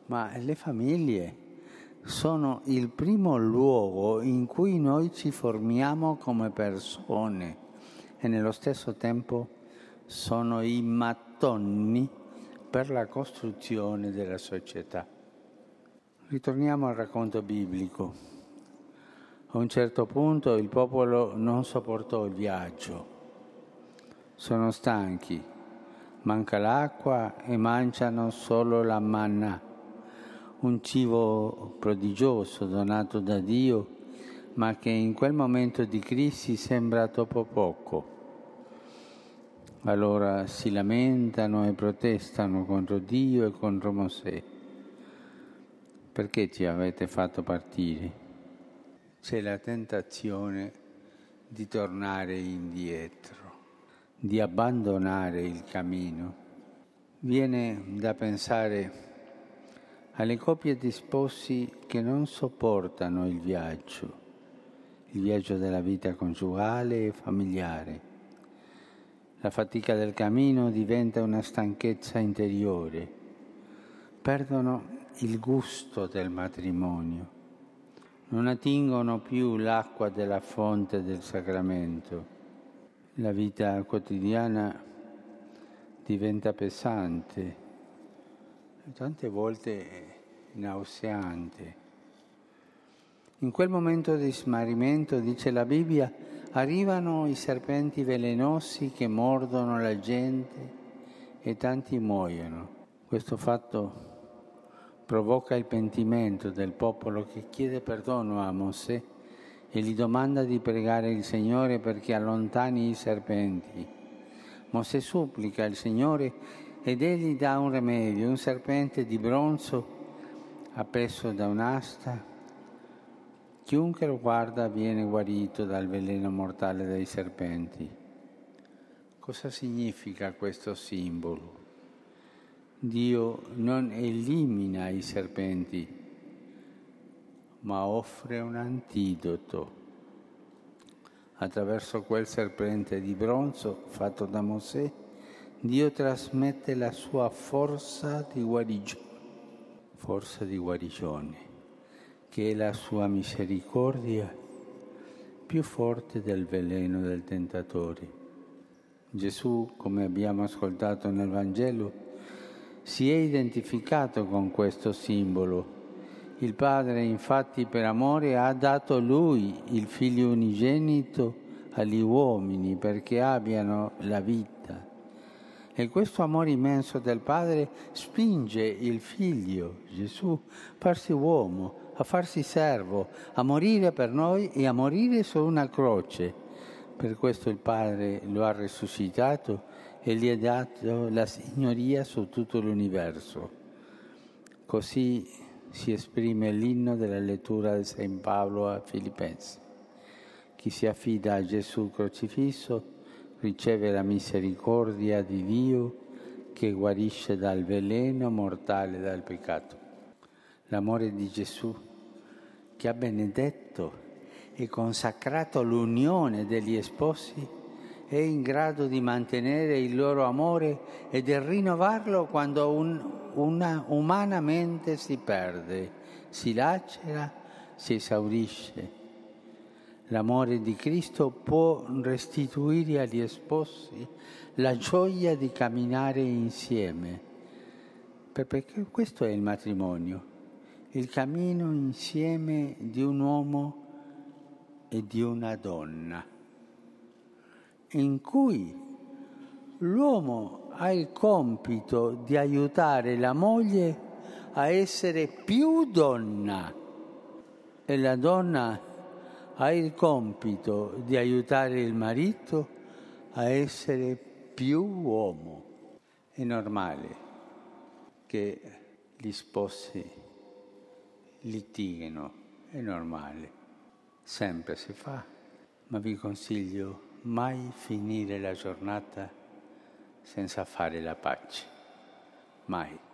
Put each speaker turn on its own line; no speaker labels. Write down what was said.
Ma le famiglie sono il primo luogo in cui noi ci formiamo come persone e nello stesso tempo sono i mattoni per la costruzione della società. Ritorniamo al racconto biblico. A un certo punto il popolo non sopportò il viaggio. Sono stanchi, manca l'acqua e mangiano solo la manna, un cibo prodigioso donato da Dio, ma che in quel momento di crisi sembra troppo poco. Allora si lamentano e protestano contro Dio e contro Mosè. Perché ci avete fatto partire? C'è la tentazione di tornare indietro, di abbandonare il cammino. Viene da pensare alle coppie di sposi che non sopportano il viaggio della vita coniugale e familiare. La fatica del cammino diventa una stanchezza interiore. Perdono il gusto del matrimonio. Non attingono più l'acqua della fonte del sacramento. La vita quotidiana diventa pesante, tante volte nauseante. In quel momento di smarrimento, dice la Bibbia, arrivano i serpenti velenosi che mordono la gente e tanti muoiono. Questo fatto provoca il pentimento del popolo che chiede perdono a Mosè e gli domanda di pregare il Signore perché allontani i serpenti. Mosè supplica il Signore ed egli dà un rimedio, un serpente di bronzo appeso da un'asta. Chiunque lo guarda viene guarito dal veleno mortale dei serpenti. Cosa significa questo simbolo? Dio non elimina i serpenti, ma offre un antidoto. Attraverso quel serpente di bronzo fatto da Mosè, Dio trasmette la sua forza di guarigione, che è la sua misericordia più forte del veleno del tentatore. Gesù, come abbiamo ascoltato nel Vangelo, si è identificato con questo simbolo. Il Padre, infatti, per amore ha dato Lui, il Figlio unigenito, agli uomini perché abbiano la vita. E questo amore immenso del Padre spinge il Figlio, Gesù, a farsi uomo, a farsi servo, a morire per noi e a morire su una croce. Per questo il Padre lo ha risuscitato e gli ha dato la signoria su tutto l'universo. Così si esprime l'inno della lettura di San Paolo a Filipensi. Chi si affida a Gesù crocifisso riceve la misericordia di Dio che guarisce dal veleno mortale del peccato. L'amore di Gesù che ha benedetto e consacrato l'unione degli sposi è in grado di mantenere il loro amore e di rinnovarlo quando una umanamente si perde, si lacera, si esaurisce. L'amore di Cristo può restituire agli sposi la gioia di camminare insieme, perché questo è il matrimonio, il cammino insieme di un uomo e di una donna, in cui l'uomo ha il compito di aiutare la moglie a essere più donna e la donna ha il compito di aiutare il marito a essere più uomo. È normale che gli sposi litighino, è normale, sempre si fa, ma vi consiglio mai finire la giornata senza fare la pace, mai.